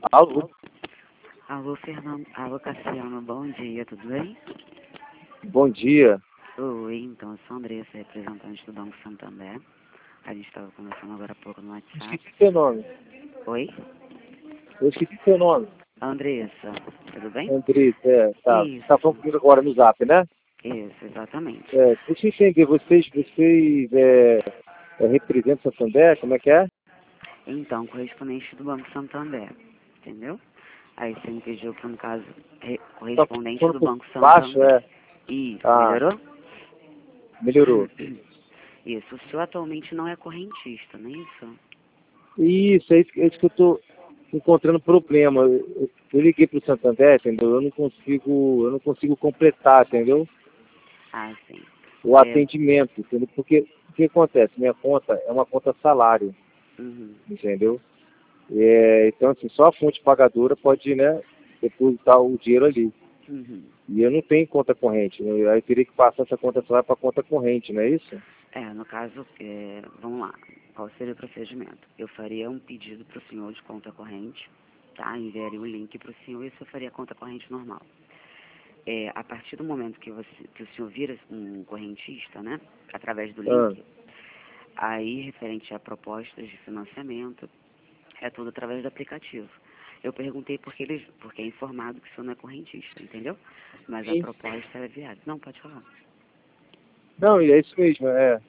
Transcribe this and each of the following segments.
Alô? Alô, Fernando. Alô, Cassiano. Bom dia, tudo bem? Bom dia. Oi, então, eu sou a Andressa, representante do Banco Santander. A gente estava conversando agora há pouco no WhatsApp. Esqueci seu nome. Oi? Eu esqueci seu nome. Andressa, tudo bem? Andrés, tá. Você Isso, tá falando comigo agora no Zap, né? isso, exatamente. Deixa eu entender, vocês representam Santander, como é que é? Então, correspondente do Banco Santander, entendeu? Aí você me pediu para, no caso, Tá correspondente falando do por Banco baixo, Santander. Isso, Ah, melhorou? melhorou. Isso, o senhor atualmente não é correntista, não é isso? Isso, é isso que eu tô encontrando problema. Eu liguei pro Santander, entendeu? Eu não consigo completar, entendeu? Ah, sim. O É, atendimento, entendeu? Porque o que acontece? Minha conta é uma conta salário, uhum, entendeu? Então, assim, só a fonte pagadora pode, né, depositar o dinheiro ali. uhum. E eu não tenho conta corrente, né? Aí eu teria que passar essa conta salário para conta corrente, não é isso? No caso, vamos lá, qual seria o procedimento? Eu faria um pedido para o senhor de conta corrente, tá? Enviaria o link para o senhor e você faria a conta corrente normal. A partir do momento que o senhor vira um correntista, né? Através do Ah, link, aí referente a propostas de financiamento, é tudo através do aplicativo. Eu perguntei porque é informado que o senhor não é correntista, entendeu? Mas a sim. proposta é viável. Não, pode falar. Não, e é isso mesmo, é.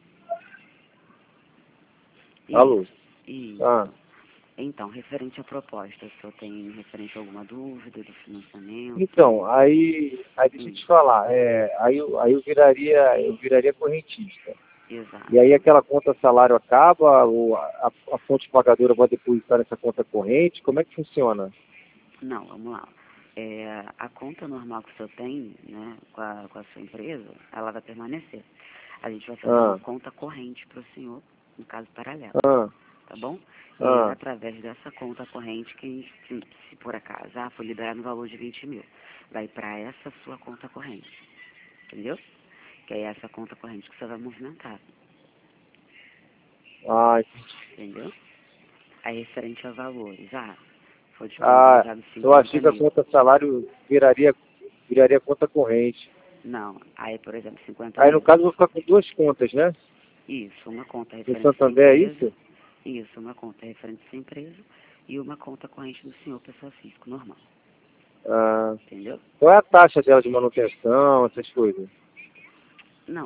Alô? Isso, Ah, isso. Então, referente à proposta, o senhor tem referente a alguma dúvida do financiamento? então, aí deixa eu Hum, te falar, aí eu viraria correntista. E aí exato. aquela conta salário acaba, ou a fonte pagadora vai depositar nessa conta corrente, como é que funciona? Não, vamos lá. A conta normal que o senhor tem, né, com a sua empresa, ela vai permanecer. A gente vai fazer uma Ah, conta corrente para o senhor, no caso paralelo, ah, tá bom? E aí, ah. através dessa conta corrente, se por acaso, foi liberado no valor de 20 mil, vai para essa sua conta corrente, entendeu? Que é essa conta corrente que você vai movimentar, Ah, entendeu? Aí, referente a valores, foi Ah, disponibilizado eu 50 achei que a mil. conta salário viraria conta corrente. Não, aí, por exemplo, 50 Aí, no mil. caso, eu vou ficar com duas contas, né? Isso, uma conta No referente à sua Santander, é empresa. isso? Isso, uma conta referente à sua empresa. E uma conta corrente do senhor, pessoa física, normal. Ah, Entendeu? qual é a taxa dela de manutenção, essas coisas? Não,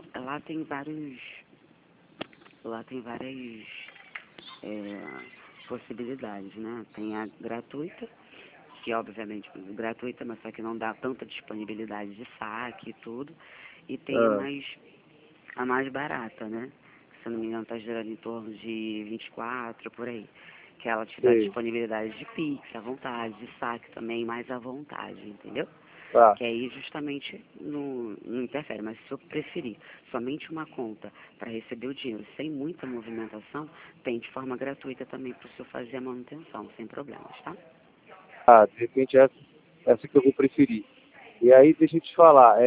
lá tem várias possibilidades, né? Tem a gratuita, que obviamente é gratuita, mas só que não dá tanta disponibilidade de saque e tudo. E tem Ah, a mais barata, né? Se eu não me engano, está girando em torno de 24 por aí. Que ela te dá sei. disponibilidade de Pix à vontade, de saque também mais à vontade, entendeu? Tá. Que aí justamente não interfere, mas se eu preferir somente uma conta para receber o dinheiro sem muita movimentação, tem de forma gratuita também para o senhor fazer a manutenção, sem problemas, tá? Ah, de repente essa que eu vou preferir. E aí, deixa eu te falar,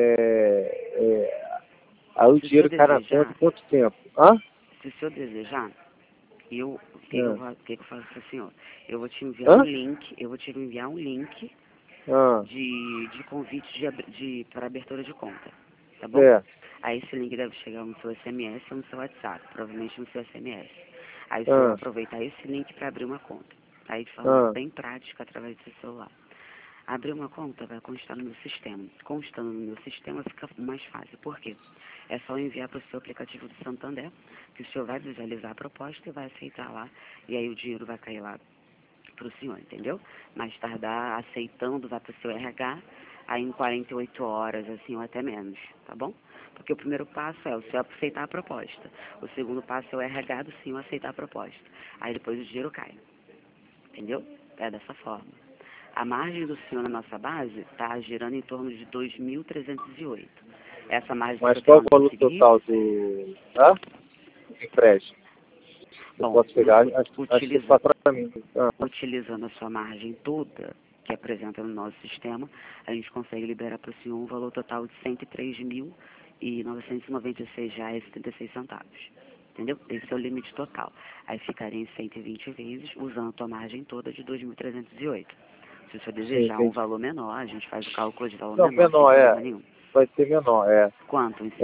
aí o Se o senhor dinheiro cai na conta desejar, em quanto tempo? Hã? se o senhor desejar, Ah, o que que eu faço para o senhor? Eu vou te enviar um hã? link, eu vou te enviar um link Ah, de convite para abertura de conta, tá bom? certo. Aí esse link deve chegar no seu SMS ou no seu WhatsApp, provavelmente no seu SMS. Aí você vai Ah, aproveitar esse link para abrir uma conta. Aí de forma ah, bem prática através do seu celular. Abrir uma conta vai constar no meu sistema. Constando no meu sistema fica mais fácil. Por quê? É só enviar para o seu aplicativo do Santander, que o senhor vai visualizar a proposta e vai aceitar lá. E aí o dinheiro vai cair lá para o senhor, entendeu? Mais tardar aceitando, vai para o seu RH, aí em 48 horas, assim, ou até menos, tá bom? Porque o primeiro passo é o senhor aceitar a proposta. O segundo passo é o RH do senhor aceitar a proposta. Aí depois o dinheiro cai, entendeu? É dessa forma. A margem do senhor na nossa base está girando em torno de 2.308. Essa margem que o mas senhor tem qual é lá o no valor conseguir, total do empréstimo? Eu bom, posso pegar, acho que você utiliza, passa para mim. Ah, utilizando a sua margem toda, que apresenta no nosso sistema, a gente consegue liberar para o senhor um valor total de R$ 103.996,76. entendeu? Esse é o limite total. Aí ficaria em 120 vezes, usando a tua margem toda de 2.308. Se você desejar um valor menor, a gente faz o cálculo de valor Não, menor, sem menor, problema nenhum. vai ser menor, Quanto? Em 50?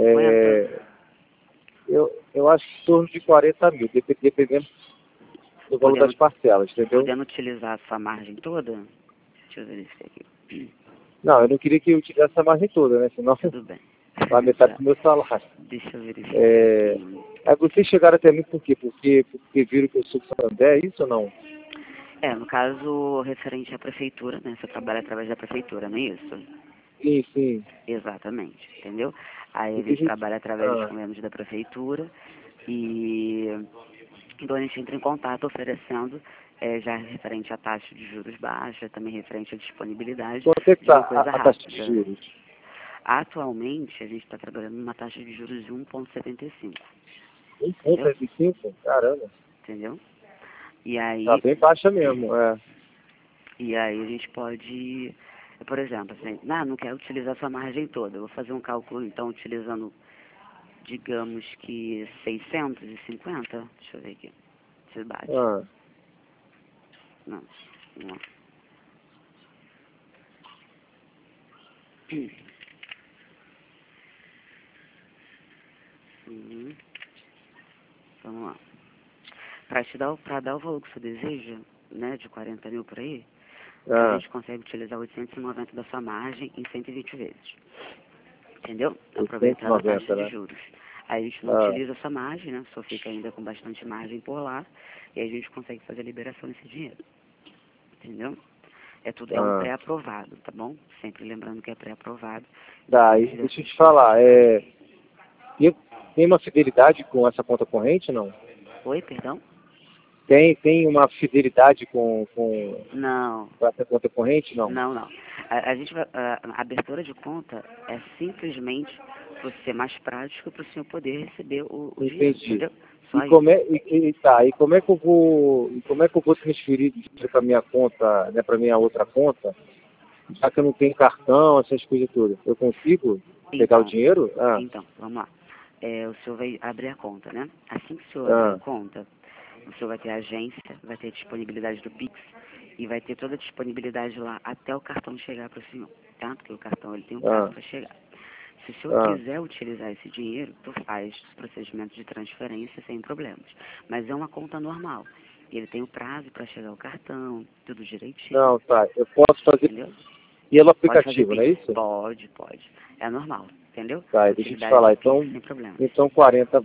Eu acho que em torno de 40 mil, dependendo do valor das parcelas, entendeu? Podendo utilizar a sua margem toda? Deixa eu verificar aqui. Não, eu não queria que eu utilizasse essa margem toda, né? Senão Tudo bem. vai metade do meu salário. Deixa eu verificar aqui. Aí vocês chegaram até mim por quê? Porque viram que eu sou do Santander, é isso ou não? No caso, referente à prefeitura, né? Você trabalha através da prefeitura, não é isso? Sim, sim. Exatamente, entendeu? Aí a gente trabalha através dos convênios da prefeitura e então a gente entra em contato oferecendo já referente à taxa de juros baixa, também referente à disponibilidade Quanto é que de uma está coisa a taxa de rápida. juros? Atualmente a gente está trabalhando numa taxa de juros de 1,75, 1,75? Caramba. entendeu? E aí, Tá bem baixa mesmo, e aí a gente pode, por exemplo, assim, não quero utilizar sua margem toda, eu vou fazer um cálculo então utilizando, digamos que 650, deixa eu ver aqui, se bate. Não, vamos lá. Vamos lá. Para dar o valor que você deseja, né, de 40 mil por aí, a gente consegue utilizar 890 da sua margem em 120 vezes. Entendeu? Aproveitando a taxa de juros. Aí a gente não utiliza essa margem, né? Só fica ainda com bastante margem por lá. E aí a gente consegue fazer a liberação desse dinheiro. Entendeu? É um pré-aprovado, tá bom? Sempre lembrando que é pré-aprovado. Tá, e deixa eu te falar, tem uma fidelidade com essa conta corrente, não? Oi, perdão? Tem uma fidelidade com Não. essa conta corrente, não? Não. A abertura de conta é simplesmente para ser mais prático para o senhor poder receber o dinheiro, entendeu? E como é que eu vou transferir dinheiro para minha conta, né, para minha outra conta, já que eu não tenho cartão, essas coisas todas? Eu consigo pegar o dinheiro? Então, vamos lá. O senhor vai abrir a conta, né? Assim que o senhor abrir a conta, o senhor vai ter a agência, vai ter a disponibilidade do Pix e vai ter toda a disponibilidade lá até o cartão chegar para o senhor, tá? Porque o cartão ele tem um prazo para chegar. Se o senhor quiser utilizar esse dinheiro, tu faz os procedimentos de transferência sem problemas. Mas é uma conta normal. Ele tem o prazo para chegar o cartão, tudo direitinho. Não, tá. Eu posso fazer pelo aplicativo, não é isso? Pode. É normal, entendeu? Tá, deixa eu te falar. Sem problema. Então 40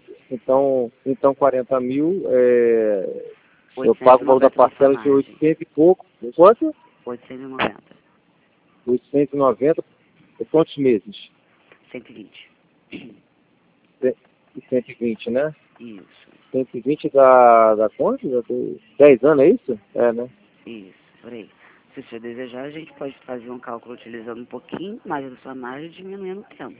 mil, eu pago o valor da parcela de 800 e pouco. Quanto? 890. 890 por quantos meses? 120. 120, né? Isso. 120 da quanto? 10 anos, é isso? Né? Isso, por aí. Se você desejar, a gente pode fazer um cálculo utilizando um pouquinho mais da sua margem e diminuindo o tempo.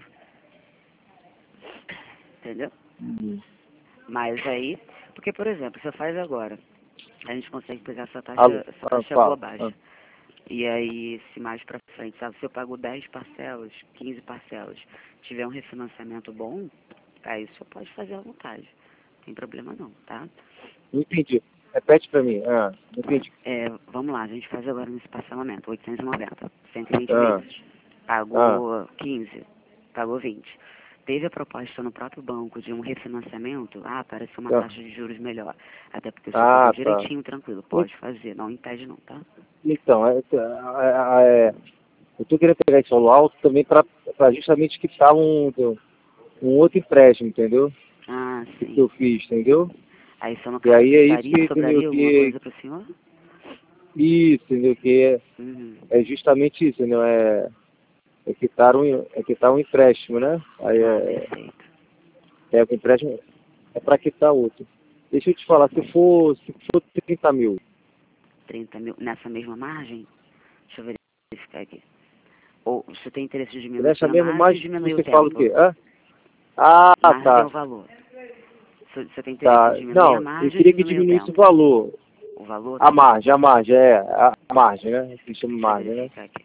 Entendeu? Mas aí, porque, por exemplo, você faz agora, a gente consegue pegar essa taxa boa baixa. E aí, se mais pra frente, sabe, se eu pago 10 parcelas, 15 parcelas, tiver um refinanciamento bom, aí o senhor pode fazer à vontade. Não tem problema não, tá? Não entendi. Repete pra mim. Não entendi. Vamos lá, a gente faz agora nesse parcelamento, 890, 120 vezes. Pagou 15, pagou 20. Teve a proposta no próprio banco de um refinanciamento, apareceu uma taxa de juros melhor. Até porque o senhor pagou direitinho, tranquilo. Pode fazer, não impede não, tá? Então, eu estou querendo pegar esse valor alto também para justamente quitar um outro empréstimo, entendeu? Sim. Que eu fiz, entendeu? Aí, se eu não sobraria alguma coisa para o senhor? Isso, entendeu? Que é justamente isso, entendeu? Quitar um empréstimo, né? Aí perfeito. O empréstimo é para quitar outro. Deixa eu te falar, se for 30 mil. 30 mil nessa mesma margem? Deixa eu verificar aqui. Ou você tem interesse de diminuir Nessa mesma margem, diminuir você o tempo? fala o quê? Margem tá. É o valor. Você tem interesse de diminuir a margem? Eu queria que diminuísse o valor. O valor? A margem, a margem, né? Que chama margem, né? Aqui.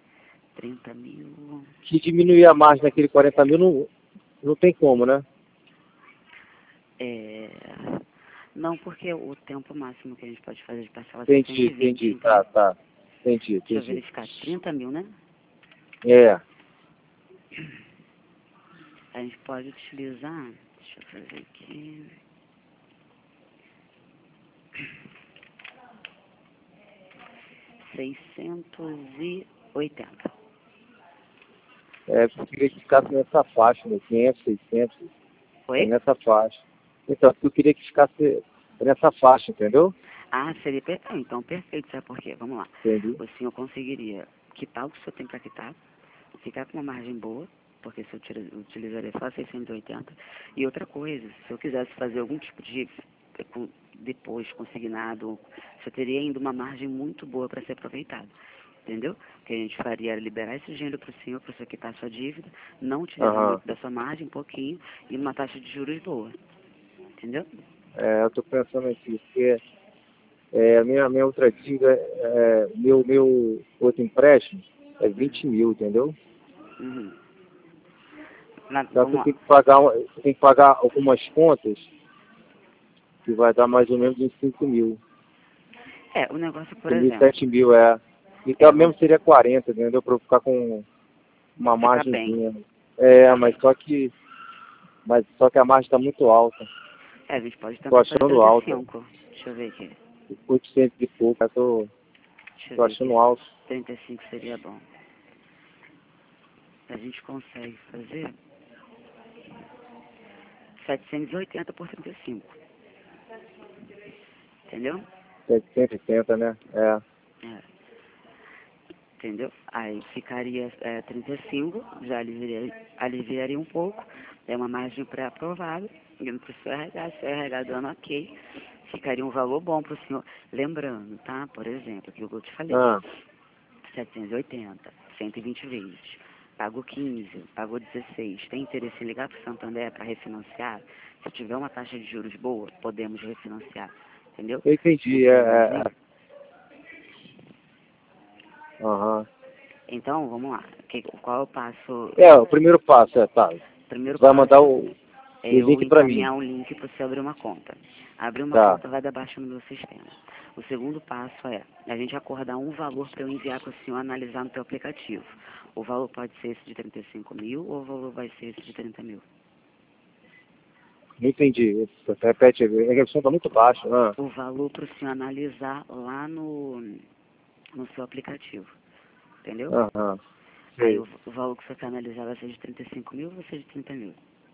30 mil... Que diminuir a margem naquele 40 mil não tem como, né? É... Não, porque o tempo máximo que a gente pode fazer de parcela é Entendi, 120, entendi. então... Tá. Entendi, Deixa eu entendi. verificar. 30 mil, né? É. A gente pode utilizar... Deixa eu fazer aqui... R$ 680. Eu queria que ficasse nessa faixa, né? 500, 600, é Oi? nessa faixa. Então, eu queria que ficasse nessa faixa, entendeu? Ah, seria perfeito. Então, perfeito. Sabe por quê? Vamos lá. Entendi. O senhor conseguiria quitar o que o senhor tem para quitar, ficar com uma margem boa, porque se eu utilizaria só 680. E outra coisa, se eu quisesse fazer algum tipo de depois consignado, você teria ainda uma margem muito boa para ser aproveitado. Entendeu? O que a gente faria era liberar esse dinheiro para o senhor quitar a sua dívida, não utilizar Aham. muito da sua margem, um pouquinho, e numa taxa de juros boa. Entendeu? Eu tô pensando aqui, porque a minha outra dívida, meu outro empréstimo é 20 mil, entendeu? Uhum. Só que Vamos lá. eu tenho que pagar algumas contas que vai dar mais ou menos uns 5 mil. O negócio, por 5 mil, exemplo, 7 mil, é. Então mesmo vamos seria 40, entendeu? Para eu ficar com uma ficar bem. margenzinha. Ficar Mas bem. só que a margem está muito alta. A gente pode Tô tentar fazer achando alta. 35. Deixa eu ver aqui. 800 e pouco, Deixa eu tô ver aqui. achando alto. 35 seria bom. A gente consegue fazer 780 por 35. Entendeu? 780, né? É. Entendeu? Aí ficaria 35, já aliviaria um pouco. É uma margem pré-aprovada. Indo para o seu RH, seu RH dando ok. Ficaria um valor bom para o senhor. Lembrando, tá? Por exemplo, que eu te falei. Ah, 780, 120 vezes. Pagou 15, pagou 16. Tem interesse em ligar para o Santander para refinanciar? Se tiver uma taxa de juros boa, podemos refinanciar. Entendeu? eu entendi. Entre igualzinho. Aham. Então, vamos lá. Qual é o passo? O primeiro passo tá. Primeiro Você vai mandar passo o é eu link para mim. encaminhar um link para você abrir uma conta. Abrir uma Tá. conta vai dar baixa no meu sistema. O segundo passo é a gente acordar um valor para eu enviar para o senhor analisar no seu aplicativo. O valor pode ser esse de 35 mil ou o valor vai ser esse de 30 mil? Não entendi. Repete, a questão está muito baixa. Ah. O valor para o senhor analisar lá no seu aplicativo. Entendeu? Aham. Aí Sei. o valor que você quer analisar vai ser de 35 mil ou vai ser de 30 mil?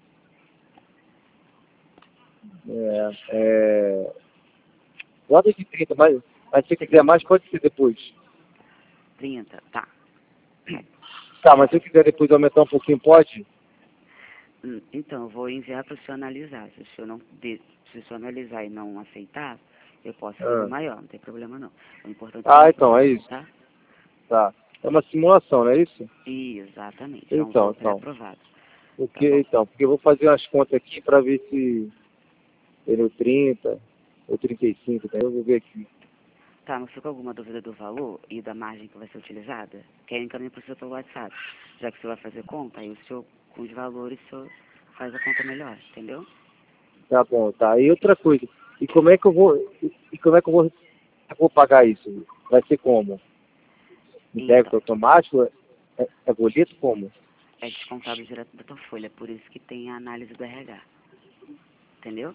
Bota de 30, mas se você quiser mais, pode ser depois. 30, tá. Tá, mas se eu quiser depois aumentar um pouquinho, pode? Então, eu vou enviar para o senhor analisar. Se o senhor, se o senhor analisar e não aceitar, eu posso fazer Ah. maior, não tem problema não. O importante é Então, é isso. tá? Tá. É uma simulação, não é isso? Exatamente, é um Então, valor pré-aprovado. Tá bom? porque eu vou fazer umas contas aqui para ver se ele 30 ou 35, tá? Eu vou ver aqui. Tá, não ficou alguma dúvida do valor e da margem que vai ser utilizada? Quer encaminhar para o senhor pelo WhatsApp. Já que você vai fazer conta, aí o senhor, com os valores, o senhor faz a conta melhor, entendeu? Tá bom, tá. E outra coisa, como é que eu vou pagar isso? Vai ser como? Em Então, débito automático? É boleto como? é descontado direto da tua folha, por isso que tem a análise do RH. Entendeu?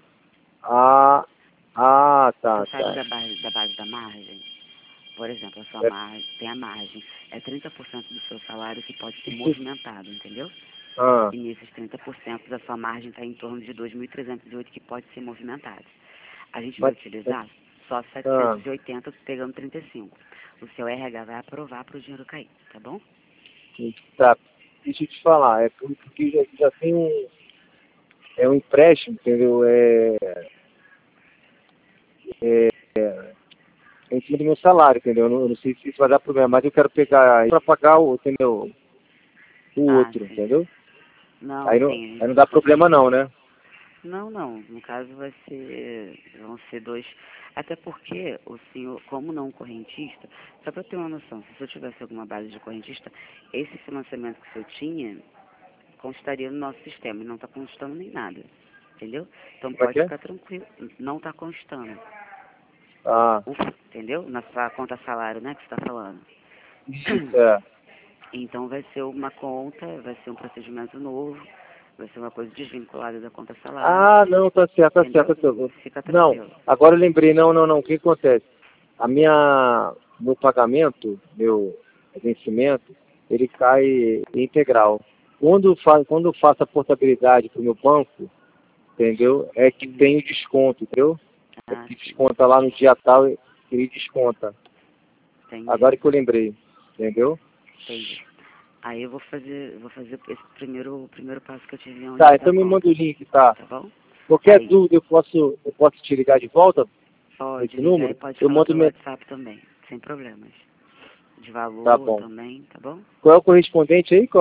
Tá, Você sabe tá. da base da margem? Por exemplo, a sua É, margem, tem a margem, é 30% do seu salário que pode ser isso, movimentado, entendeu? ah, E nesses 30% da sua margem está em torno de 2.308 que pode ser movimentado. A gente vai mas, utilizar só ah, 780 pegando 35. O seu RH vai aprovar para o dinheiro cair, tá bom? tá. Deixa eu te falar, porque já tem um empréstimo, entendeu? É em cima do meu salário, entendeu? Eu não sei se isso vai dar problema, mas eu quero pegar para pagar entendeu? O Ah, outro, sim. entendeu? Não, Aí sim. não dá problema não, né? Não, não. No caso vão ser dois. Até porque o senhor, como não correntista, só para ter uma noção, se o senhor tivesse alguma base de correntista, esse financiamento que o senhor tinha constaria no nosso sistema e não está constando nem nada. entendeu? Então Como é pode que é? ficar tranquilo, não está constando, Ah, entendeu? Na sua conta salário, né, que você está falando. isso, é. Então vai ser uma conta, vai ser um procedimento novo, vai ser uma coisa desvinculada da conta salário, Ah, não, tá certo, tá entendeu? certo, tá certo. Fica Não, tranquilo. agora eu lembrei, não, o que acontece? Meu pagamento, meu vencimento, ele cai integral. Quando eu faço a portabilidade para o meu banco, entendeu? É que tem o desconto, entendeu? É Ah, que sim, desconta lá no dia tal, ele desconta. entendi, Agora que eu lembrei, entendeu? entendi. Aí eu vou fazer esse primeiro passo que eu tive um Tá, link da então me manda o conta, link, tá? tá bom? Qualquer Aí, dúvida eu posso te ligar de volta pode nesse ligar e número? pode Eu falar mando pelo minha... WhatsApp também, sem problemas. De Tá valor bom. também, tá bom? Qual é o correspondente aí?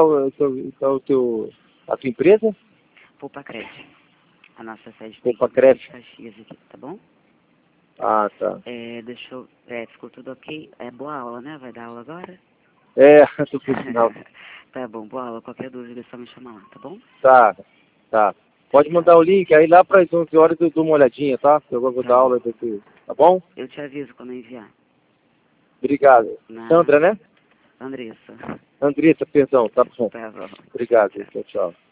A tua empresa? Poupa Crédito. A nossa sede tem Opa, aqui em Duque de Cref. Caxias aqui, tá bom? Ah, tá. Ficou tudo ok? É boa aula, né? Vai dar aula agora? É, tô por sinal. Tá bom, boa aula. Qualquer dúvida é só me chamar lá, tá bom? Tá, tá. Pode Obrigada. mandar o link, aí lá para as 11 horas eu dou uma olhadinha, tá? Eu vou Tá dar bom. aula daqui, tá bom? Eu te aviso quando eu enviar. Obrigado. Na Sandra, né? Andressa. Andressa, perdão, tá bom. Tá bom. Obrigado, Tchau. tchau, tchau.